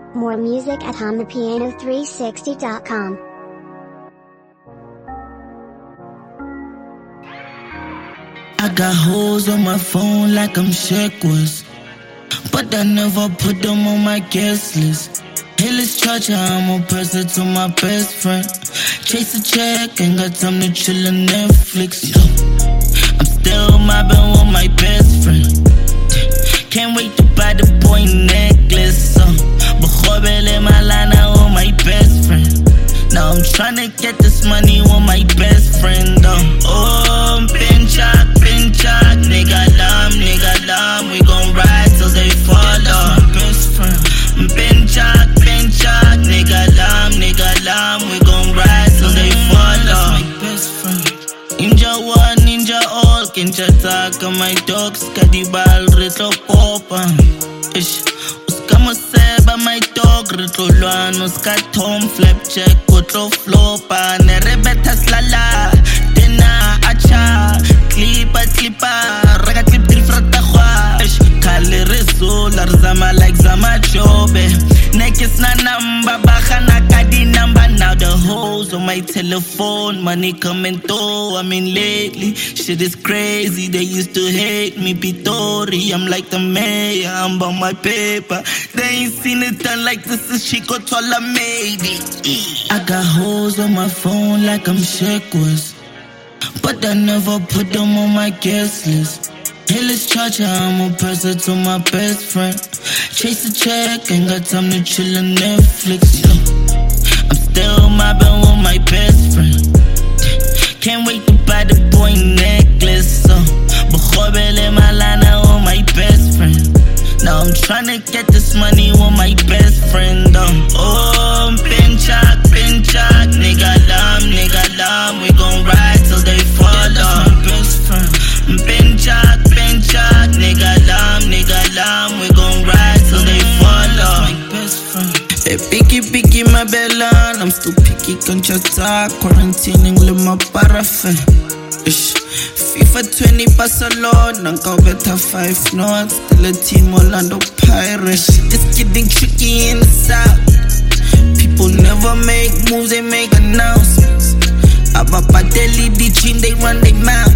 More music at HumThePiano360.com. I got hoes on my phone like I'm Sheckwas, but I never put them on my guest list. Hey, let's charge I'm a present to my best friend. Chase a check, ain't got time to chill on Netflix. Yo, I'm still mobbing with my best friend. Can't wait to buy the boy necklace. Bajobele Malana with my best friend. Now I'm tryna get this money with my best friend. Oh, pinchak, nigga lam, we gon' ride till they fall off. My best friend. Pinchak, nigga lam, we gon' ride till they fall off. My best friend. Ninja one, ninja all, kinja taka my dogs, kadibal retlo popa. Ish, uskamo seba my dog, retlo luan, uska tom flapjack, utlo flopa, nerebeta slala, dena acha, klipa, raga klip drifrata khwa. Ish, kale rezola, rzama like zama chobe, nekis na namba, bakhana kadi number. Now the hoes on my telephone, money coming through. I mean lately, shit is crazy. They used to hate me, Pitori. I'm like the mayor, I'm on my paper. They ain't seen it done like this is Chico Tola maybe. I got hoes on my phone like I'm Sheckwas, but I never put them on my guest list. Hey, let's charge I'm a present to my best friend. Chase a check, ain't got time to chill on Netflix. Yo, I'm still mobbing with my best friend. Can't wait to buy the boy necklace. Bajobele Malana with my best friend. Now I'm tryna get this money with my best friend. Oh, pinchak, nigga lam, we gon' ride till they fall off. My best friend. Pinchak, nigga lam, we gon' ride till they fall off. My best friend. Hey, picky, my belan. I'm still picky, concha talk. Quarantining, with my paraffin. Ish. FIFA 20 Barcelona, go better 5 knots. Still a team Orlando Pirates. It's getting tricky in the south. People never make moves, they make announcements. Abapateli, the team, they run their mouth.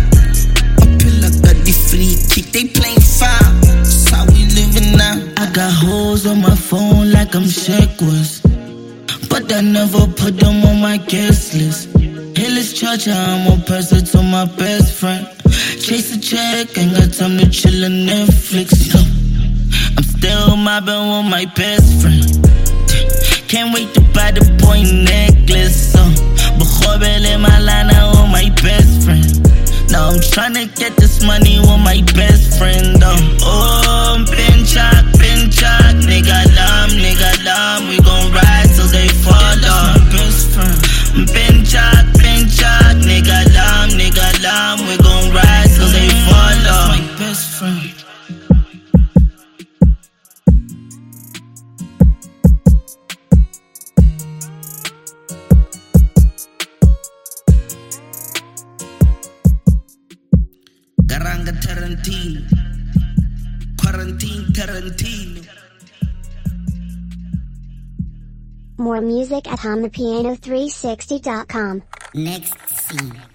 Got the free kick, they playing foul. That's how we living now. I got hoes on my phone like I'm Sheckwas, but I never put them on my guest list. Hey, let's charge I'm a present to my best friend. Chase a check, ain't got time to chill on Netflix. Yo, I'm still mobbing with my best friend. Can't wait to buy the boy necklace. Bajobele Malana with my best friend. Now I'm tryna get this money with my best friend. Oh, pinchak, nigga lam, we gon' ride till they fall off. My best friend. Pinchak, nigga lam, we gon' ride till they fall off. My best friend. Garanga Tarantino, Quarantine Tarantino. More music at HumThePiano360.com. Next scene.